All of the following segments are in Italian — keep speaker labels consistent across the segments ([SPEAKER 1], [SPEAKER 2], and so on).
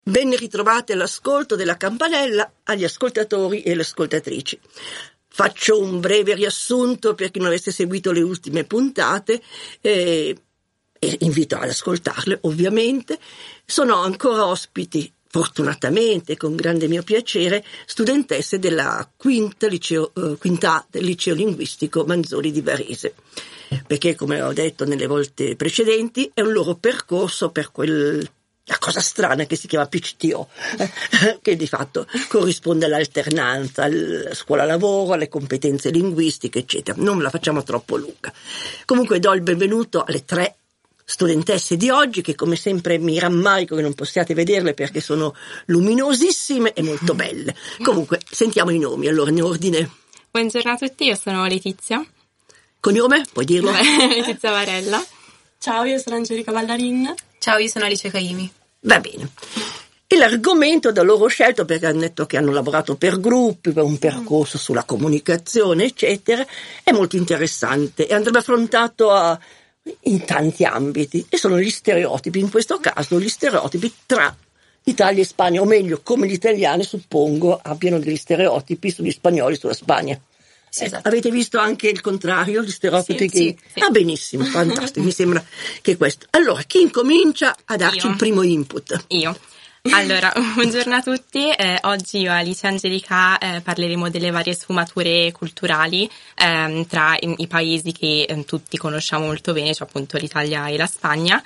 [SPEAKER 1] Ben ritrovate all'ascolto della campanella agli ascoltatori e alle ascoltatrici. Faccio un breve riassunto per chi non avesse seguito le ultime puntate e invito ad ascoltarle, ovviamente. Sono ancora ospiti, fortunatamente, con grande mio piacere, studentesse della quinta del liceo linguistico Manzoni di Varese, perché, come ho detto nelle volte precedenti, è un loro percorso per la cosa strana che si chiama PCTO, che di fatto corrisponde all'alternanza, alla scuola-lavoro, alle competenze linguistiche, eccetera. Non la facciamo troppo lunga. Comunque do il benvenuto alle 3 studentesse di oggi, che come sempre mi rammarico che non possiate vederle perché sono luminosissime e molto belle. Comunque sentiamo i nomi, allora in ordine.
[SPEAKER 2] Buongiorno a tutti, io sono Letizia.
[SPEAKER 1] Cognome? Puoi dirlo?
[SPEAKER 2] Letizia Varella.
[SPEAKER 3] Ciao, io sono Angelica Ballarin.
[SPEAKER 4] Ciao, io sono Alice Caimi.
[SPEAKER 1] Va bene. E l'argomento da loro scelto, perché hanno detto che hanno lavorato per gruppi, per un percorso sulla comunicazione, eccetera, è molto interessante e andrebbe affrontato in tanti ambiti, e sono gli stereotipi, in questo caso gli stereotipi tra Italia e Spagna, o meglio, come gli italiani suppongo abbiano degli stereotipi sugli spagnoli, sulla Spagna.
[SPEAKER 4] Sì, esatto.
[SPEAKER 1] Avete visto anche il contrario, gli stereotipi?
[SPEAKER 4] Sì.
[SPEAKER 1] Ah, benissimo, fantastico, mi sembra che questo. Allora, chi incomincia a darci il primo input?
[SPEAKER 2] Io. Allora, buongiorno a tutti. Oggi io, Alice e Angelica, parleremo delle varie sfumature culturali tra i paesi che tutti conosciamo molto bene, cioè appunto l'Italia e la Spagna.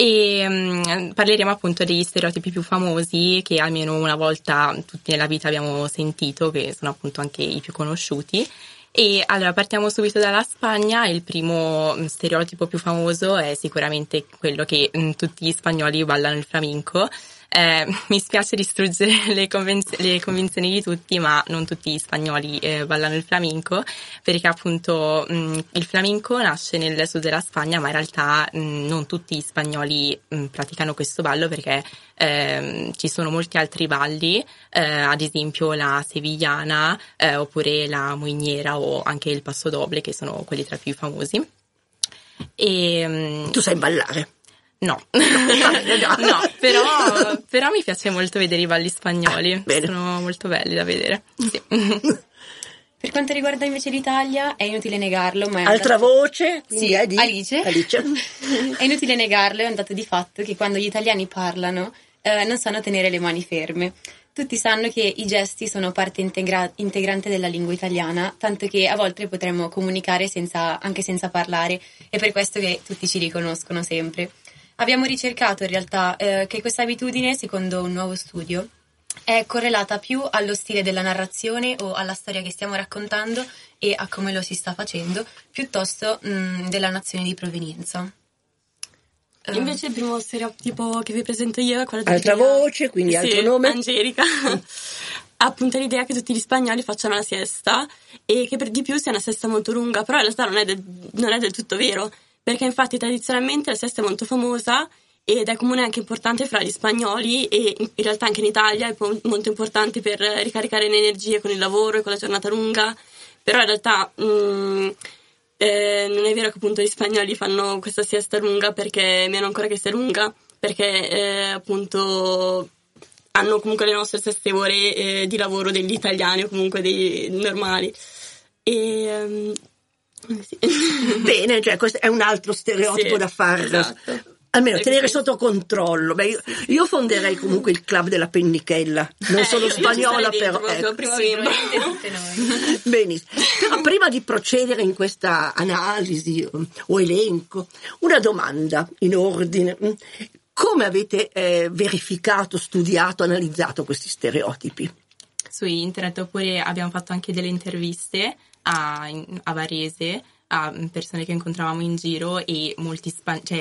[SPEAKER 2] E parleremo appunto degli stereotipi più famosi che almeno una volta tutti nella vita abbiamo sentito, che sono appunto anche i più conosciuti. E allora partiamo subito dalla Spagna. Il primo stereotipo più famoso è sicuramente quello che tutti gli spagnoli ballano il flamenco. Mi spiace distruggere le convinzioni di tutti, ma non tutti gli spagnoli ballano il flamenco, perché appunto il flamenco nasce nel sud della Spagna, ma in realtà non tutti gli spagnoli praticano questo ballo, perché ci sono molti altri balli, ad esempio la sevillana, oppure la muiñera o anche il paso doble, che sono quelli tra i più famosi.
[SPEAKER 1] Tu sai ballare?
[SPEAKER 2] No, però mi piace molto vedere i balli spagnoli, sono molto belli da vedere. Sì.
[SPEAKER 4] Per quanto riguarda invece l'Italia, è inutile negarlo, ma
[SPEAKER 1] altra voce?
[SPEAKER 4] Sì, Alice. È inutile negarlo, è un dato di fatto che quando gli italiani parlano non sanno tenere le mani ferme. Tutti sanno che i gesti sono parte integrante della lingua italiana, tanto che a volte potremmo comunicare anche senza parlare, è per questo che tutti ci riconoscono sempre. Abbiamo ricercato in realtà che questa abitudine, secondo un nuovo studio, è correlata più allo stile della narrazione o alla storia che stiamo raccontando e a come lo si sta facendo, piuttosto della nazione di provenienza.
[SPEAKER 3] Invece il primo stereotipo che vi presento io è quello
[SPEAKER 1] altra voce, quindi altro nome?
[SPEAKER 3] Angelica. Appunto l'idea che tutti gli spagnoli facciano la siesta e che per di più sia una siesta molto lunga, però in realtà non è del tutto vero. Perché infatti tradizionalmente la siesta è molto famosa ed è comune anche importante fra gli spagnoli, e in realtà anche in Italia è molto importante per ricaricare le energie con il lavoro e con la giornata lunga, però in realtà non è vero che appunto gli spagnoli fanno questa siesta lunga, perché meno ancora che sia lunga, perché appunto hanno comunque le nostre stesse ore di lavoro degli italiani o comunque dei normali. Sì.
[SPEAKER 1] Bene, cioè questo è un altro stereotipo da fare, esatto. Almeno tenere sotto controllo. Beh, io fonderei comunque il club della pennichella, non sono spagnola, però benissimo. Però prima di procedere in questa analisi o elenco, una domanda in ordine: come avete verificato, studiato, analizzato questi stereotipi?
[SPEAKER 2] Su internet, oppure abbiamo fatto anche delle interviste a Varese a persone che incontravamo in giro, e molta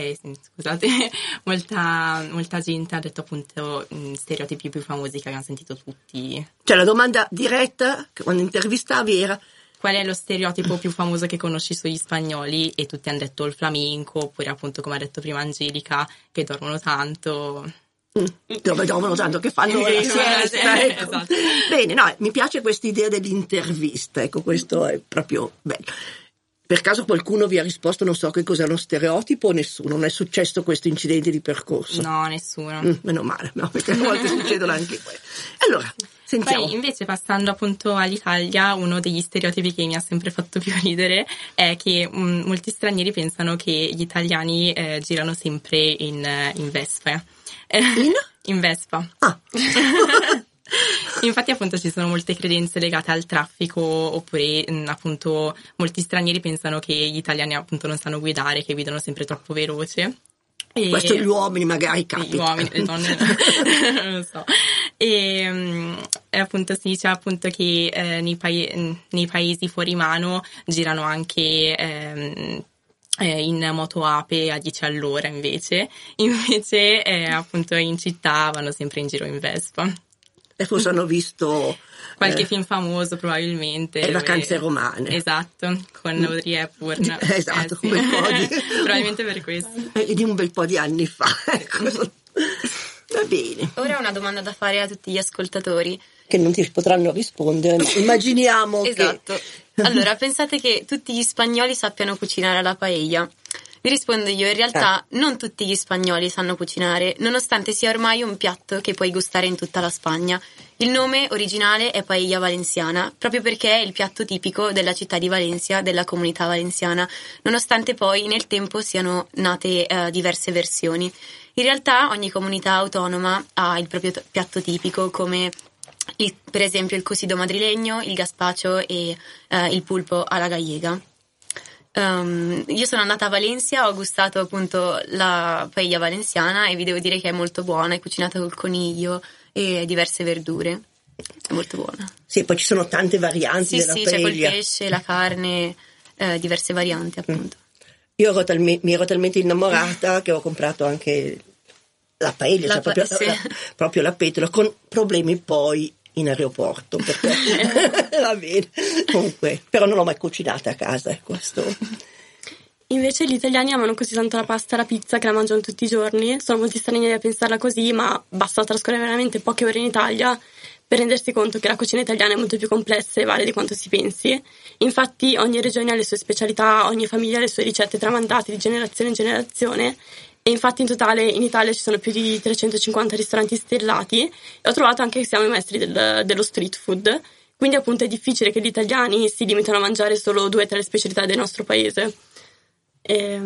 [SPEAKER 2] gente ha detto appunto stereotipi più famosi che abbiamo sentito tutti.
[SPEAKER 1] Cioè la domanda diretta che quando intervistavi era:
[SPEAKER 2] qual è lo stereotipo più famoso che conosci sugli spagnoli? E tutti hanno detto il flamenco, oppure appunto, come ha detto prima Angelica, che dormono tanto.
[SPEAKER 1] Dove dormono tanto, che fanno la siesta, ecco. Esatto. Bene, no, mi piace questa idea dell'intervista, ecco, questo è proprio bello. Per caso qualcuno vi ha risposto non so che cos'è uno stereotipo o nessuno? Non è successo questo incidente di percorso?
[SPEAKER 2] No, nessuno.
[SPEAKER 1] Meno male, no, perché a volte succedono anche quelle. Allora, sentiamo.
[SPEAKER 2] Poi invece passando appunto all'Italia, uno degli stereotipi che mi ha sempre fatto più ridere è che molti stranieri pensano che gli italiani girano sempre in Vespa. In Vespa.
[SPEAKER 1] Ah.
[SPEAKER 2] Infatti appunto ci sono molte credenze legate al traffico, oppure appunto molti stranieri pensano che gli italiani appunto non sanno guidare, che guidano sempre troppo veloce.
[SPEAKER 1] Questo gli uomini magari capita.
[SPEAKER 2] Gli uomini, le donne non lo so. E appunto si dice appunto che nei paesi fuori mano girano anche in moto ape a 10 all'ora invece appunto in città vanno sempre in giro in Vespa.
[SPEAKER 1] E forse hanno visto
[SPEAKER 2] qualche film famoso probabilmente.
[SPEAKER 1] Le vacanze romane.
[SPEAKER 2] Esatto, con Audrey Hepburn.
[SPEAKER 1] Esatto,
[SPEAKER 2] sì.
[SPEAKER 1] un bel po' di...
[SPEAKER 2] probabilmente per questo.
[SPEAKER 1] Di un bel po' di anni fa. Ecco. Va bene.
[SPEAKER 4] Ora una domanda da fare a tutti gli ascoltatori.
[SPEAKER 1] Che non ti potranno rispondere, ma immaginiamo
[SPEAKER 4] esatto.
[SPEAKER 1] che...
[SPEAKER 4] Allora, pensate che tutti gli spagnoli sappiano cucinare la paella? Vi rispondo io, in realtà non tutti gli spagnoli sanno cucinare, nonostante sia ormai un piatto che puoi gustare in tutta la Spagna. Il nome originale è paella valenciana, proprio perché è il piatto tipico della città di Valencia, della comunità valenziana, nonostante poi nel tempo siano nate diverse versioni. In realtà ogni comunità autonoma ha il proprio piatto tipico, come per esempio il cocido madrilegno, il gazpacho e il pulpo alla gallega. Io sono andata a Valencia, ho gustato appunto la paella valenziana e vi devo dire che è molto buona, è cucinata col coniglio e diverse verdure, è molto buona.
[SPEAKER 1] Sì, poi ci sono tante varianti della paella. Sì,
[SPEAKER 4] c'è col pesce, la carne, diverse varianti appunto.
[SPEAKER 1] Io mi ero talmente innamorata che ho comprato anche la paella, proprio la petola, con problemi poi in aeroporto, perché va bene, comunque, però non l'ho mai cucinata a casa, questo.
[SPEAKER 3] Invece gli italiani amano così tanto la pasta e la pizza che la mangiano tutti i giorni. Sono molti stranieri a pensarla così, ma basta trascorrere veramente poche ore in Italia per rendersi conto che la cucina italiana è molto più complessa e varia di quanto si pensi. Infatti ogni regione ha le sue specialità, ogni famiglia ha le sue ricette tramandate di generazione in generazione. E infatti in totale in Italia ci sono più di 350 ristoranti stellati e ho trovato anche che siamo i maestri dello street food, quindi appunto è difficile che gli italiani si limitino a mangiare solo 2 o 3 specialità del nostro paese. E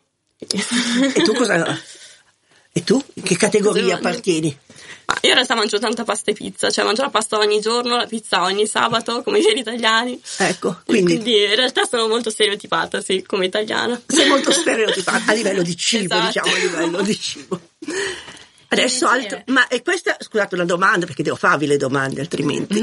[SPEAKER 1] tu cosa? E tu? In che categoria appartieni?
[SPEAKER 3] Ma io in realtà mangio tanta pasta e pizza, cioè mangio la pasta ogni giorno, la pizza ogni sabato, come i veri italiani.
[SPEAKER 1] Ecco,
[SPEAKER 3] quindi in realtà sono molto stereotipata, sì, come italiana.
[SPEAKER 1] Sei molto stereotipata a livello di cibo, esatto. Diciamo, a livello di cibo. Adesso altro, ma e questa, scusate una domanda, perché devo farvi le domande altrimenti.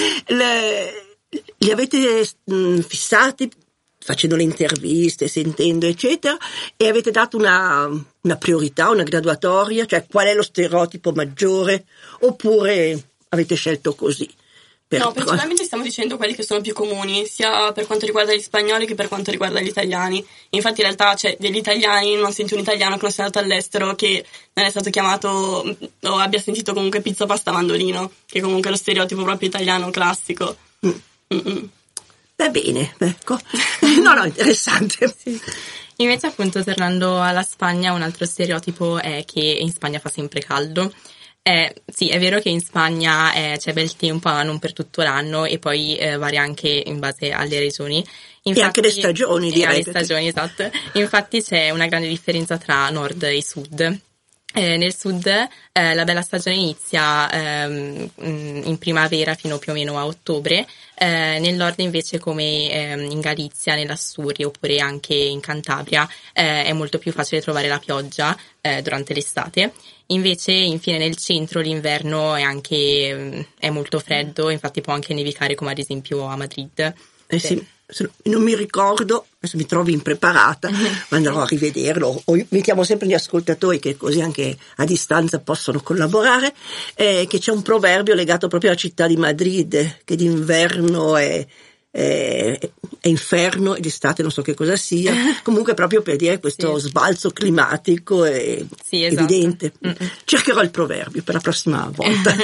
[SPEAKER 1] Li avete fissati facendo le interviste, sentendo eccetera, e avete dato una priorità, una graduatoria, cioè qual è lo stereotipo maggiore, oppure avete scelto così?
[SPEAKER 3] No, principalmente stiamo dicendo quelli che sono più comuni, sia per quanto riguarda gli spagnoli che per quanto riguarda gli italiani. Infatti in realtà c'è degli italiani, non senti un italiano che non sia andato all'estero che non è stato chiamato o abbia sentito comunque pizza, pasta, mandolino, che comunque è lo stereotipo proprio italiano classico.
[SPEAKER 1] Va bene, ecco. No, interessante.
[SPEAKER 2] Sì. Invece appunto tornando alla Spagna, un altro stereotipo è che in Spagna fa sempre caldo. Sì, è vero che in Spagna c'è bel tempo, ma non per tutto l'anno, e poi varia anche in base alle regioni. Infatti,
[SPEAKER 1] e anche le stagioni, direi.
[SPEAKER 2] Le stagioni, esatto. Infatti c'è una grande differenza tra nord e sud. Nel sud la bella stagione inizia in primavera fino più o meno a ottobre, nel nord invece come in Galizia, nell'Asturia oppure anche in Cantabria è molto più facile trovare la pioggia durante l'estate. Invece infine nel centro l'inverno è molto freddo, infatti può anche nevicare come ad esempio a Madrid.
[SPEAKER 1] Sì. Non mi ricordo, adesso mi trovo impreparata, ma andrò a rivederlo, o mettiamo sempre gli ascoltatori che così anche a distanza possono collaborare, che c'è un proverbio legato proprio alla città di Madrid, che d'inverno è inferno e d'estate non so che cosa sia, comunque proprio per dire questo sbalzo climatico è evidente. Cercherò il proverbio per la prossima volta.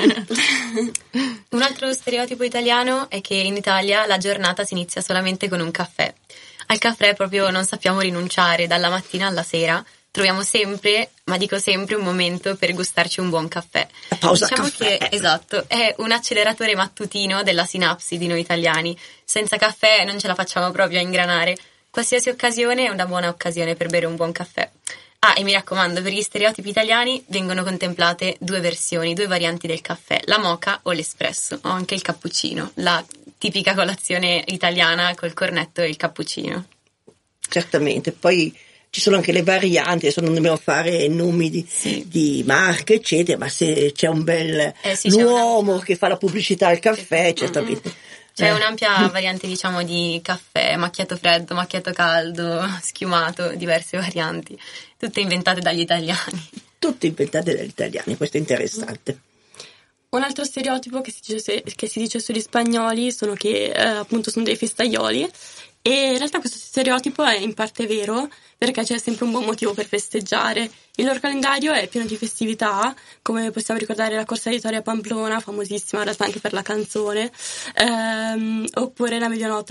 [SPEAKER 4] Un altro stereotipo italiano è che in Italia la giornata si inizia solamente con un caffè. al caffè proprio non sappiamo rinunciare dalla mattina alla sera. Troviamo sempre, ma dico sempre, un momento per gustarci un buon caffè.
[SPEAKER 1] La pausa
[SPEAKER 4] diciamo
[SPEAKER 1] caffè.
[SPEAKER 4] che, esatto, è un acceleratore mattutino della sinapsi di noi italiani. Senza caffè non ce la facciamo proprio a ingranare. Qualsiasi occasione è una buona occasione per bere un buon caffè. Ah, e mi raccomando, per gli stereotipi italiani vengono contemplate 2 versioni, 2 varianti del caffè, la moka o l'espresso, o anche il cappuccino, la tipica colazione italiana col cornetto e il cappuccino.
[SPEAKER 1] Certamente, poi ci sono anche le varianti, adesso non dobbiamo fare nomi di marche, eccetera, ma se c'è un bel uomo che fa la pubblicità al caffè, certamente.
[SPEAKER 4] C'è un'ampia variante, diciamo, di caffè, macchiato freddo, macchiato caldo, schiumato, diverse varianti, tutte inventate dagli italiani.
[SPEAKER 1] Tutte inventate dagli italiani, questo è interessante.
[SPEAKER 3] Un altro stereotipo che si dice sugli spagnoli sono che appunto sono dei festaioli, e in realtà questo stereotipo è in parte vero, perché c'è sempre un buon motivo per festeggiare. Il loro calendario è pieno di festività, come possiamo ricordare la corsa di Torre a Pamplona, famosissima in realtà anche per la canzone, oppure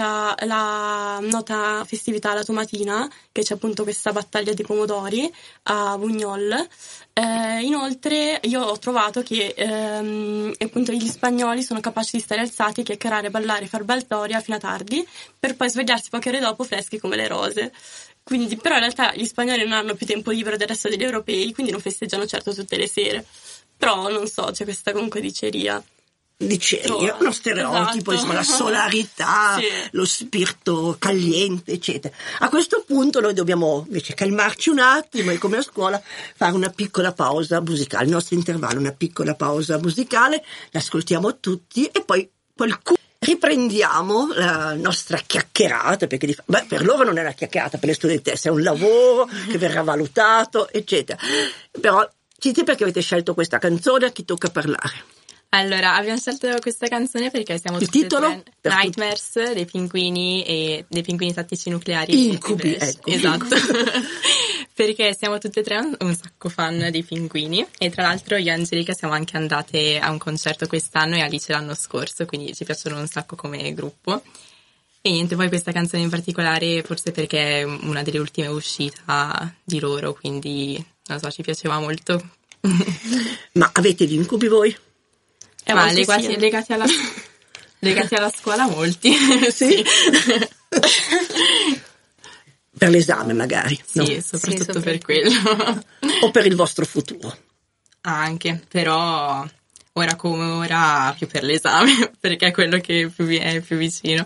[SPEAKER 3] la nota festività La Tomatina, che c'è appunto questa battaglia di pomodori a Buñol. Inoltre io ho trovato che appunto gli spagnoli sono capaci di stare alzati, chiacchierare, ballare, far baldoria fino a tardi, per poi svegliarsi poche ore dopo freschi come le rose. Quindi, però in realtà gli spagnoli non hanno più tempo libero del resto degli europei, quindi non festeggiano certo tutte le sere. Però non so, c'è questa comunque diceria.
[SPEAKER 1] Uno stereotipo,
[SPEAKER 3] esatto.
[SPEAKER 1] Insomma, la solarità,
[SPEAKER 3] sì.
[SPEAKER 1] Lo spirito caliente, eccetera. A questo punto noi dobbiamo invece calmarci un attimo e, come a scuola, fare una piccola pausa musicale, il nostro intervallo, una piccola pausa musicale, l'ascoltiamo tutti e poi qualcuno riprendiamo la nostra chiacchierata, perché per loro non è una chiacchierata, per le studentesse è un lavoro che verrà valutato, eccetera. Però dite perché avete scelto questa canzone, a chi tocca parlare?
[SPEAKER 2] Allora, abbiamo scelto questa canzone perché siamo
[SPEAKER 1] Il
[SPEAKER 2] tutte
[SPEAKER 1] titolo?
[SPEAKER 2] Nightmares dei pinguini e dei pinguini tattici nucleari.
[SPEAKER 1] Incubi, ecco.
[SPEAKER 2] Esatto. Perché siamo tutte e tre un sacco fan dei pinguini, e tra l'altro io e Angelica siamo anche andate a un concerto quest'anno e Alice l'anno scorso, quindi ci piacciono un sacco come gruppo. E niente, poi questa canzone in particolare forse perché è una delle ultime uscite di loro, quindi non so, ci piaceva molto.
[SPEAKER 1] Ma avete gli incubi voi?
[SPEAKER 2] Ma legati alla scuola molti. Sì.
[SPEAKER 1] Per l'esame magari,
[SPEAKER 2] sì,
[SPEAKER 1] no?
[SPEAKER 2] soprattutto per quello.
[SPEAKER 1] O per il vostro futuro?
[SPEAKER 2] Anche, però ora come ora più per l'esame, perché è quello che è più vicino.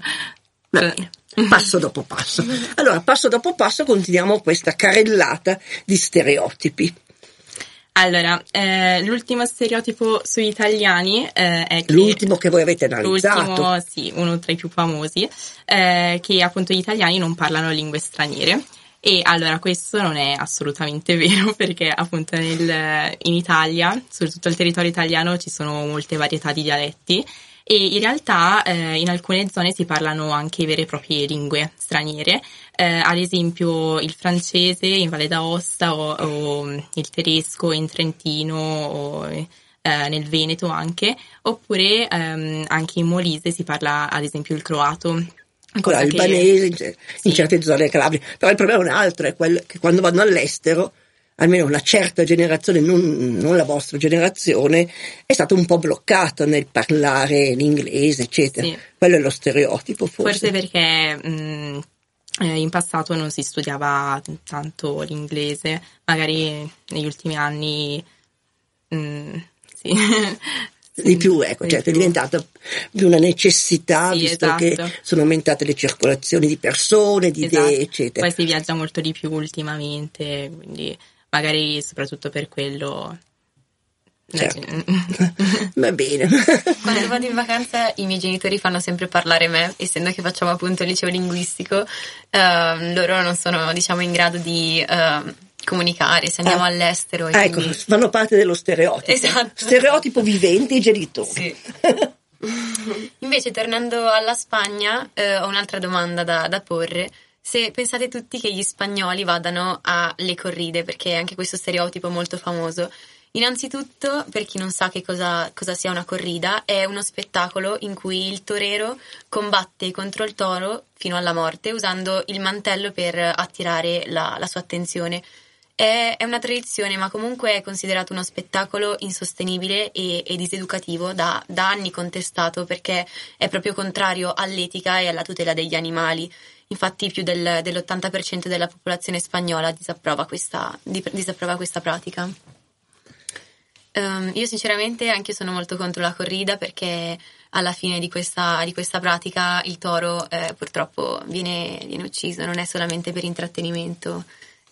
[SPEAKER 1] Passo dopo passo. Allora, passo dopo passo continuiamo questa carrellata di stereotipi.
[SPEAKER 2] Allora, l'ultimo stereotipo sugli italiani è che...
[SPEAKER 1] L'ultimo che voi avete analizzato.
[SPEAKER 2] L'ultimo, sì, uno tra i più famosi, che appunto gli italiani non parlano lingue straniere. E allora questo non è assolutamente vero, perché appunto in Italia, su tutto il territorio italiano, ci sono molte varietà di dialetti, e in realtà in alcune zone si parlano anche vere e proprie lingue straniere, ad esempio il francese in Valle d'Aosta o il tedesco in Trentino o nel Veneto anche, oppure anche in Molise si parla ad esempio il croato.
[SPEAKER 1] Ancora albanese in certe zone Calabria. Però il problema è un altro, è quello che quando vanno all'estero, almeno una certa generazione, non la vostra generazione, è stata un po' bloccata nel parlare l'inglese, eccetera. Sì. Quello è lo stereotipo, forse.
[SPEAKER 2] Perché in passato non si studiava tanto l'inglese, magari negli ultimi anni sì.
[SPEAKER 1] Di più, ecco, certo, è diventata più una necessità, visto
[SPEAKER 2] esatto.
[SPEAKER 1] che sono aumentate le circolazioni di persone, di idee, eccetera.
[SPEAKER 2] Poi si viaggia molto di più ultimamente, quindi magari soprattutto per quello.
[SPEAKER 1] Certo. Va bene.
[SPEAKER 4] Quando vado in vacanza i miei genitori fanno sempre parlare me, essendo che facciamo appunto il liceo linguistico, loro non sono, diciamo, in grado di comunicare se andiamo all'estero.
[SPEAKER 1] Ecco,
[SPEAKER 4] quindi...
[SPEAKER 1] fanno parte dello stereotipo.
[SPEAKER 4] Esatto.
[SPEAKER 1] Stereotipo vivente, i genitori.
[SPEAKER 4] Sì. Invece, tornando alla Spagna, ho un'altra domanda da porre. Se pensate tutti che gli spagnoli vadano alle corride, perché anche questo stereotipo molto famoso, Innanzitutto, per chi non sa che cosa sia una corrida, è uno spettacolo in cui il torero combatte contro il toro fino alla morte usando il mantello per attirare la sua attenzione. È una tradizione, ma comunque è considerato uno spettacolo insostenibile e diseducativo, da anni contestato, perché è proprio contrario all'etica e alla tutela degli animali. Infatti più dell'80% della popolazione spagnola disapprova questa pratica. Io sinceramente anche sono molto contro la corrida, perché alla fine di questa pratica il toro purtroppo viene ucciso, non è solamente per intrattenimento.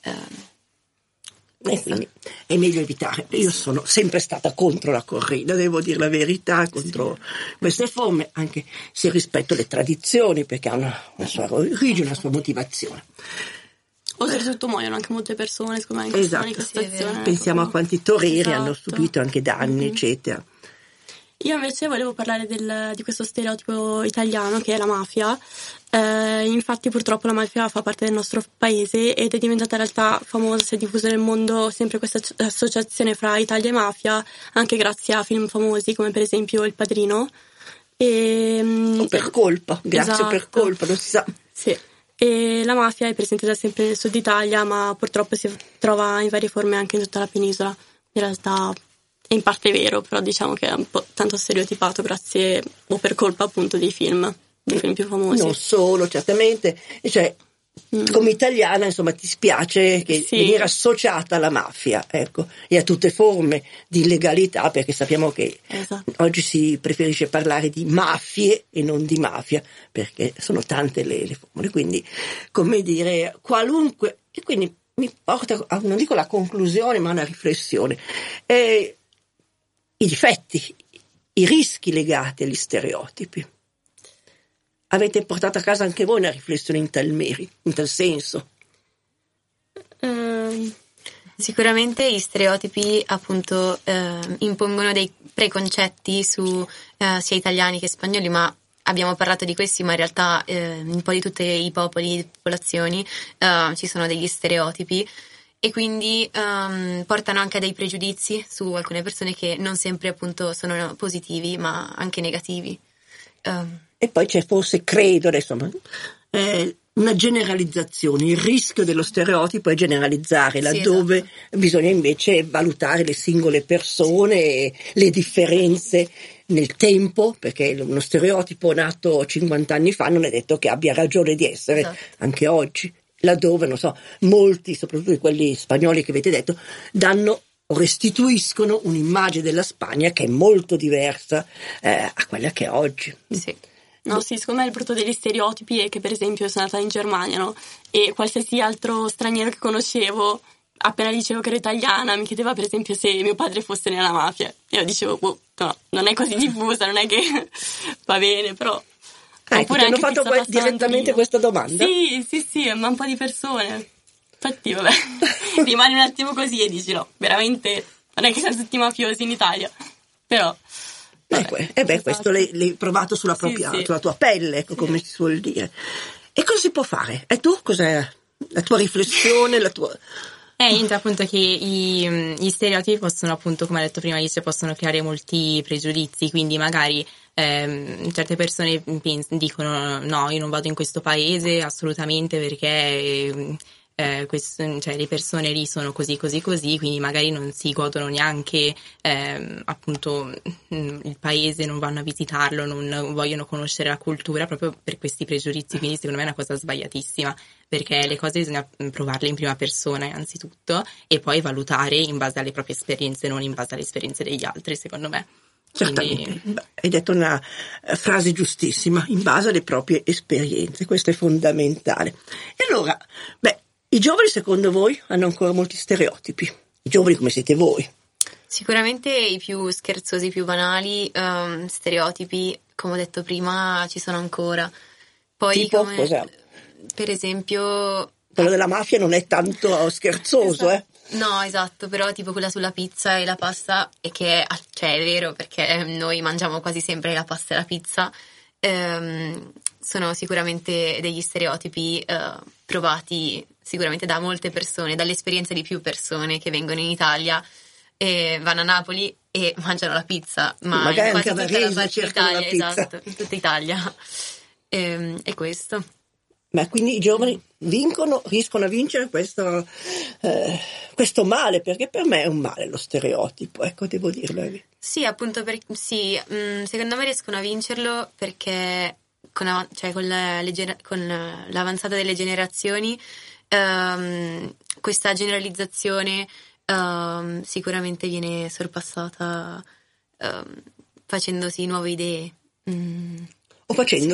[SPEAKER 1] E quindi è meglio evitare. Io sono sempre stata contro la corrida, devo dire la verità, contro queste forme, anche se rispetto le tradizioni, perché ha una sua origine, una sua motivazione.
[SPEAKER 3] Oltretutto muoiono anche molte persone, secondo me, in questa manifestazione.
[SPEAKER 1] Pensiamo a quanti toreri hanno
[SPEAKER 3] Esatto.
[SPEAKER 1] subito anche danni, eccetera.
[SPEAKER 3] Io invece volevo parlare di questo stereotipo italiano che è la mafia. Infatti purtroppo la mafia fa parte del nostro paese ed è diventata in realtà famosa, si è diffusa nel mondo sempre questa associazione fra Italia e mafia, anche grazie a film famosi come per esempio Il Padrino.
[SPEAKER 1] O per colpa, grazie
[SPEAKER 3] esatto.
[SPEAKER 1] per colpa, non si sa.
[SPEAKER 3] Sì. E la mafia è presente da sempre nel sud Italia, ma purtroppo si trova in varie forme anche in tutta la penisola. In realtà è in parte vero, però diciamo che è un po' tanto stereotipato grazie o per colpa appunto dei film più famosi.
[SPEAKER 1] Non solo, certamente, cioè, come italiana, insomma, ti spiace che venire associata alla mafia, ecco, e a tutte forme di illegalità, perché sappiamo che oggi si preferisce parlare di mafie e non di mafia, perché sono tante le formule, quindi, come dire, qualunque, e quindi mi porta a, non dico la conclusione, ma a una riflessione. I difetti, i rischi legati agli stereotipi. Avete portato a casa anche voi una riflessione in tal senso?
[SPEAKER 4] Sicuramente gli stereotipi appunto impongono dei preconcetti su sia italiani che spagnoli, ma abbiamo parlato di questi, ma in realtà un po' di tutti i popoli e popolazioni ci sono degli stereotipi. E quindi portano anche a dei pregiudizi su alcune persone che non sempre appunto sono positivi, ma anche negativi.
[SPEAKER 1] E poi c'è forse, credo, adesso, una generalizzazione. Il rischio dello stereotipo è generalizzare, laddove bisogna invece valutare le singole persone, le differenze nel tempo, perché uno stereotipo nato 50 anni fa non è detto che abbia ragione di essere anche oggi. Laddove, non so, molti, soprattutto quelli spagnoli che avete detto, danno o restituiscono un'immagine della Spagna che è molto diversa a quella che è oggi.
[SPEAKER 3] Sì. No, sì, secondo me il brutto degli stereotipi è che per esempio sono andata in Germania, no? E qualsiasi altro straniero che conoscevo, appena dicevo che ero italiana, mi chiedeva per esempio se mio padre fosse nella mafia. E io dicevo, no, non è così diffusa, non è che va bene, però...
[SPEAKER 1] Ecco, ti hanno fatto direttamente questa domanda?
[SPEAKER 3] Sì, ma un po' di persone. Infatti, vabbè, rimani un attimo così e dici no, veramente non è che siamo tutti mafiosi in Italia, però...
[SPEAKER 1] questo l'hai provato sulla tua pelle, ecco, come si suol dire. E cosa si può fare? E tu, cos'è la tua riflessione, la tua...
[SPEAKER 2] Niente, appunto che gli stereotipi possono, appunto, come ha detto prima Alice, possono creare molti pregiudizi, quindi magari certe persone dicono no, io non vado in questo paese assolutamente perché cioè, le persone lì sono così, quindi magari non si godono neanche appunto il paese, non vanno a visitarlo, non vogliono conoscere la cultura proprio per questi pregiudizi, quindi secondo me è una cosa sbagliatissima, perché le cose bisogna provarle in prima persona innanzitutto e poi valutare in base alle proprie esperienze, non in base alle esperienze degli altri, secondo me.
[SPEAKER 1] Certamente, hai detto una frase giustissima, in base alle proprie esperienze, questo è fondamentale. E allora, i giovani secondo voi hanno ancora molti stereotipi? I giovani come siete voi?
[SPEAKER 4] Sicuramente i più scherzosi, i più banali, stereotipi, come ho detto prima, ci sono ancora. Poi
[SPEAKER 1] tipo, cos'è?
[SPEAKER 4] Per esempio...
[SPEAKER 1] Quello della mafia non è tanto scherzoso,
[SPEAKER 4] esatto. No, esatto, però tipo quella sulla pizza e la pasta, e che cioè, è vero, perché noi mangiamo quasi sempre la pasta e la pizza, sono sicuramente degli stereotipi provati sicuramente da molte persone, dall'esperienza di più persone che vengono in Italia, e vanno a Napoli e mangiano la pizza, ma
[SPEAKER 1] magari
[SPEAKER 4] in
[SPEAKER 1] anche a
[SPEAKER 4] quasi tutta la
[SPEAKER 1] Varese
[SPEAKER 4] parte
[SPEAKER 1] cercano la
[SPEAKER 4] d'Italia,
[SPEAKER 1] pizza.
[SPEAKER 4] esatto, in tutta Italia. È questo.
[SPEAKER 1] Ma quindi i giovani riescono a vincere questo male, perché per me è un male lo stereotipo, ecco, devo dirlo.
[SPEAKER 4] Sì, appunto, secondo me riescono a vincerlo perché con l'avanzata delle generazioni questa generalizzazione sicuramente viene sorpassata facendosi nuove idee.
[SPEAKER 1] O facendo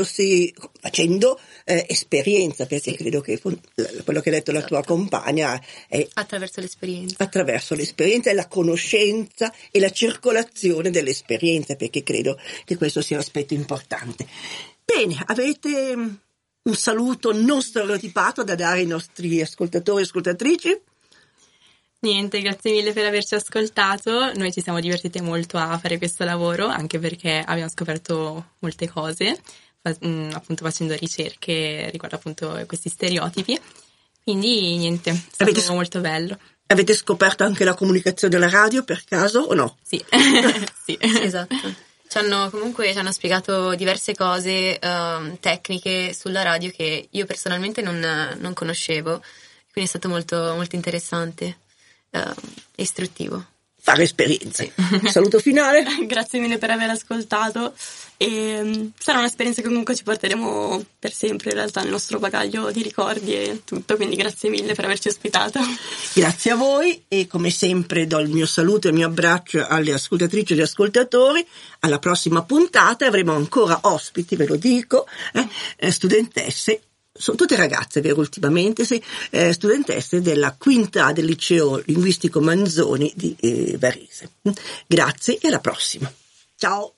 [SPEAKER 1] esperienza, perché credo che quello che ha detto la tua compagna è
[SPEAKER 4] attraverso l'esperienza
[SPEAKER 1] e la conoscenza e la circolazione dell'esperienza, perché credo che questo sia un aspetto importante. Bene, avete un saluto non stereotipato da dare ai nostri ascoltatori e ascoltatrici?
[SPEAKER 2] Niente, grazie mille per averci ascoltato. Noi ci siamo divertite molto a fare questo lavoro, anche perché abbiamo scoperto molte cose, appunto facendo ricerche riguardo appunto questi stereotipi. Quindi niente, è stato molto bello.
[SPEAKER 1] Avete scoperto anche la comunicazione della radio per caso o no?
[SPEAKER 2] Sì,
[SPEAKER 4] sì, esatto. Ci hanno spiegato diverse cose tecniche sulla radio che io personalmente non conoscevo, quindi è stato molto, molto interessante. Istruttivo.
[SPEAKER 1] Fare esperienze.
[SPEAKER 4] Sì.
[SPEAKER 1] Saluto finale.
[SPEAKER 3] Grazie mille per aver ascoltato e sarà un'esperienza che comunque ci porteremo per sempre in realtà nel nostro bagaglio di ricordi e tutto, quindi grazie mille per averci ospitato.
[SPEAKER 1] Grazie a voi e come sempre do il mio saluto e il mio abbraccio alle ascoltatrici e agli ascoltatori. Alla prossima puntata avremo ancora ospiti, ve lo dico, studentesse. Sono tutte ragazze, vero, ultimamente, studentesse della quinta del liceo linguistico Manzoni di Varese. Grazie e alla prossima. Ciao!